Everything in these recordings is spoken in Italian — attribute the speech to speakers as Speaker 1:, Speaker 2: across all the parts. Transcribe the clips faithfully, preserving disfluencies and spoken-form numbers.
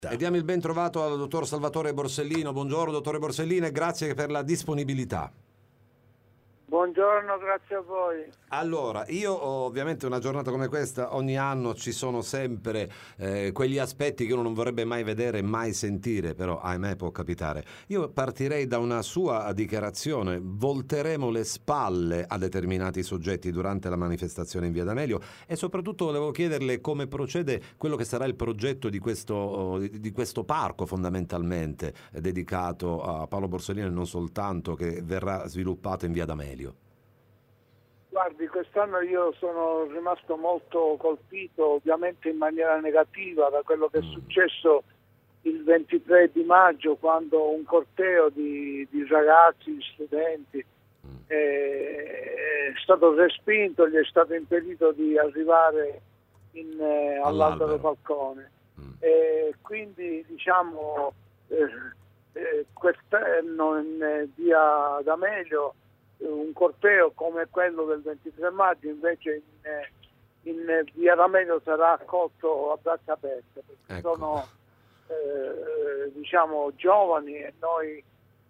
Speaker 1: E diamo il ben trovato al dottor Salvatore Borsellino. Buongiorno dottore Borsellino e grazie per la disponibilità.
Speaker 2: Buongiorno, grazie a voi.
Speaker 1: Allora, io ovviamente una giornata come questa, ogni anno ci sono sempre eh, quegli aspetti che uno non vorrebbe mai vedere, mai sentire, però ahimè può capitare. Io partirei da una sua dichiarazione: volteremo le spalle a determinati soggetti durante la manifestazione in Via D'Amelio, e soprattutto volevo chiederle come procede quello che sarà il progetto di questo, di questo parco fondamentalmente eh, dedicato a Paolo Borsellino e non soltanto, che verrà sviluppato in Via D'Amelio.
Speaker 2: Guardi, quest'anno io sono rimasto molto colpito, ovviamente in maniera negativa, da quello che è successo il ventitré di maggio, quando un corteo di, di ragazzi, di studenti è, è stato respinto, gli è stato impedito di arrivare in, eh, all'Albero Falcone. Mm. E quindi diciamo eh, eh, quest'anno in eh, Via D'Amelio un corteo come quello del ventitré maggio invece in, in Via D'Amelio sarà accolto a braccia aperte, perché ecco. sono eh, diciamo giovani e noi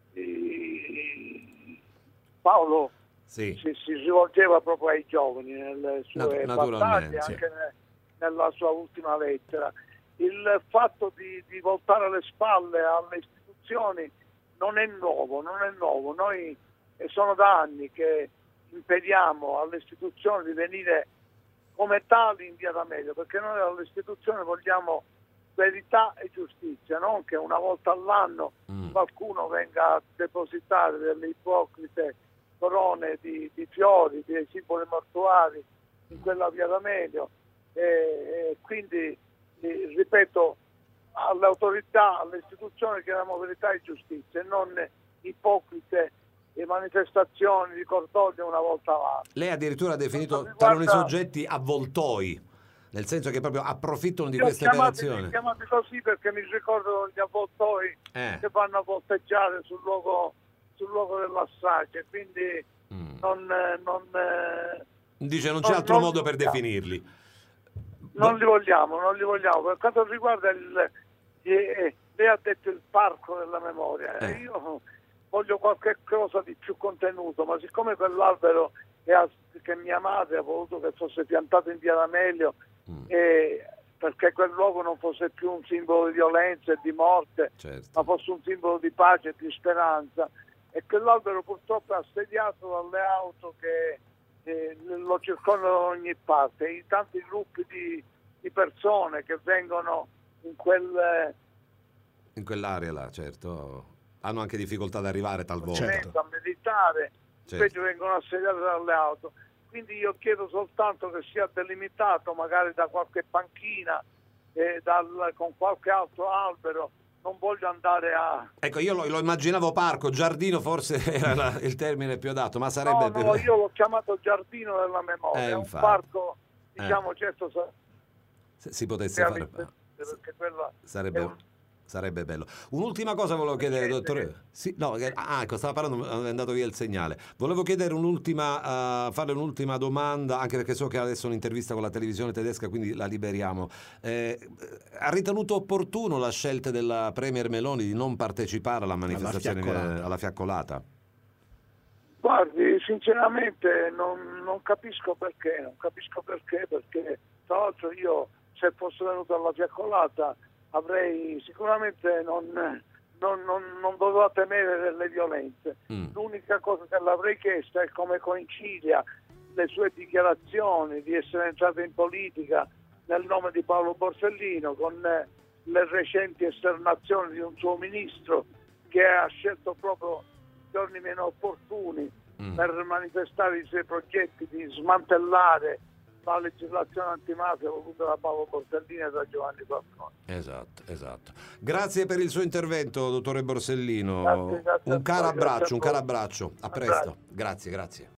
Speaker 2: eh, Paolo sì. si, si rivolgeva proprio ai giovani nelle sue battaglie, anche ne, nella sua ultima lettera. Il fatto di, di voltare le spalle alle istituzioni non è nuovo, non è nuovo. Noi E sono da anni che impediamo alle istituzioni di venire come tali in Via D'Amelio, perché noi all'istituzione vogliamo verità e giustizia, non che una volta all'anno mm. qualcuno venga a depositare delle ipocrite corone di, di fiori, di simboli mortuari in quella Via D'Amelio. E, e quindi, eh, ripeto, alle autorità, alle istituzioni chiediamo verità e giustizia e non ipocrite e manifestazioni di cordoglio una volta avanti.
Speaker 1: Lei addirittura ha definito riguarda... taluni soggetti avvoltoi, nel senso che proprio approfittano di queste operazioni.
Speaker 2: Li chiamati così perché mi ricordano gli avvoltoi eh. che vanno a volteggiare sul luogo, sul luogo della strage, quindi mm. non, non
Speaker 1: dice non c'è non, altro non modo per definirli.
Speaker 2: Non li vogliamo, non li vogliamo. Per quanto riguarda il, eh, lei ha detto il parco della memoria, eh. io voglio qualche cosa di più contenuto, ma siccome quell'albero è a, che mia madre ha voluto che fosse piantato in Via D'Amelio mm. e perché quel luogo non fosse più un simbolo di violenza e di morte, certo. ma fosse un simbolo di pace e di speranza, e quell'albero purtroppo è assediato dalle auto che eh, lo circondano da ogni parte, i tanti gruppi di, di persone che vengono in quel
Speaker 1: in quell'area là, certo, hanno anche difficoltà ad arrivare talvolta.
Speaker 2: Certo. A meditare,
Speaker 1: certo.
Speaker 2: invece vengono assediate dalle auto. Quindi io chiedo soltanto che sia delimitato magari da qualche panchina, eh, dal, con qualche altro albero. Non voglio andare a...
Speaker 1: Ecco, io lo, lo immaginavo parco, giardino forse era la, il termine più adatto, ma sarebbe...
Speaker 2: No, no, io l'ho chiamato giardino della memoria,
Speaker 1: eh,
Speaker 2: è un parco, diciamo,
Speaker 1: eh.
Speaker 2: certo...
Speaker 1: Se si potesse fare...
Speaker 2: Perché quella
Speaker 1: sarebbe... Un... Sarebbe bello. Un'ultima cosa volevo chiedere, dottore. Sì, no, ah, ecco, stava parlando, è andato via il segnale. Volevo chiedere un'ultima, uh, farle un'ultima domanda, anche perché so che adesso è un'intervista con la televisione tedesca, quindi la liberiamo. Eh, ha ritenuto opportuno la scelta della Premier Meloni di non partecipare alla manifestazione, alla fiaccolata? Alla fiaccolata?
Speaker 2: Guardi, sinceramente non, non capisco perché, non capisco perché, perché tra l'altro io, se fossi venuto alla fiaccolata, avrei sicuramente non, non, non, non dovevo temere delle violenze. Mm. L'unica cosa che l'avrei chiesta è come coincidia le sue dichiarazioni di essere entrato in politica nel nome di Paolo Borsellino con le recenti esternazioni di un suo ministro che ha scelto proprio giorni meno opportuni mm. per manifestare i suoi progetti di smantellare la legislazione antimafia voluta da Paolo Borsellino e da Giovanni Falcone.
Speaker 1: Esatto, esatto. Grazie per il suo intervento, dottore Borsellino.
Speaker 2: Grazie, grazie
Speaker 1: un caro
Speaker 2: voi,
Speaker 1: abbraccio, un caro
Speaker 2: voi.
Speaker 1: abbraccio. A presto. Grazie, grazie.